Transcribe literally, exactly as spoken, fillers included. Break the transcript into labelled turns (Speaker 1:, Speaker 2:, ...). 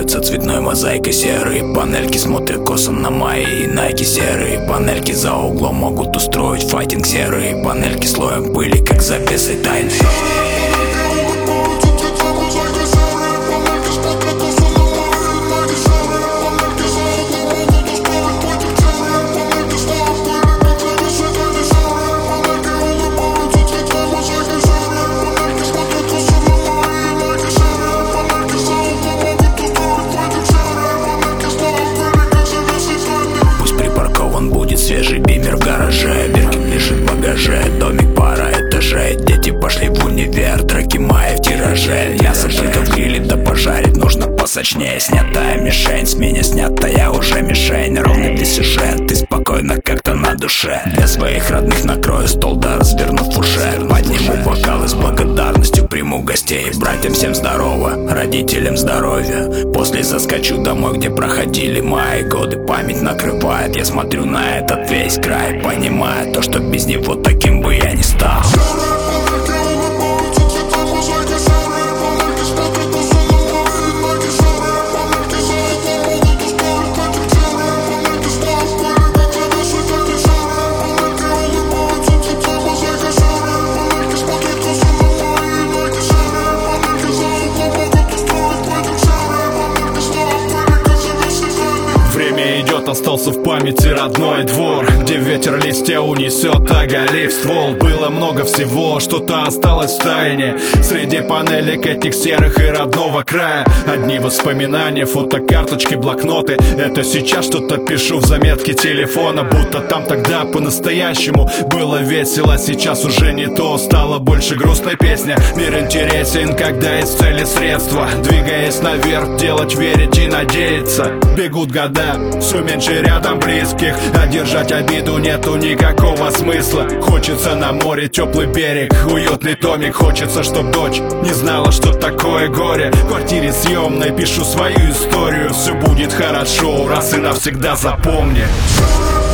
Speaker 1: строятся цветной мозаикой. Серые панельки смотрят косо на мои найки. Серые панельки за углом могут устроить файтинг. Серые панельки слоем пыли, как завесой тайны. Свежий бимер в гараже, Биркин лежит в багаже, домик пара этажей. Дети пошли в универ, треки мои в тираже. Мясо только в гриле да пожарить нужно посочнее. Снятая мишень, с меня снятая уже мишень. Ровный для сюжет, и спокойно как-то на душе. Для своих родных накрою стол, да разверну фуршет. Подниму бокалы с благодарностью, приму гостей. Братьям всем здорово, родителям здоровья. После заскочу домой, где проходили мои годы. Память накрывает, я смотрю на этот весь край, понимая то, что без него таким бы я не стал.
Speaker 2: Остался в памяти родной двор, где ветер листья унесет, оголив ствол. Было много всего, что-то осталось в тайне среди панелек этих серых и родного края. Одни воспоминания, фотокарточки, блокноты. Это сейчас что-то пишу в заметке телефона, будто там тогда по-настоящему было весело. Сейчас уже не то, стало больше грустной песня. Мир интересен, когда есть цели средства. Двигаясь наверх, делать, верить и надеяться. Бегут года, все меньше рядом близких, а держать обиду нету никакого смысла. Хочется на море теплый берег, уютный домик. Хочется, чтоб дочь не знала, что такое горе. В квартире съемной пишу свою историю. Все будет хорошо, раз и навсегда запомни.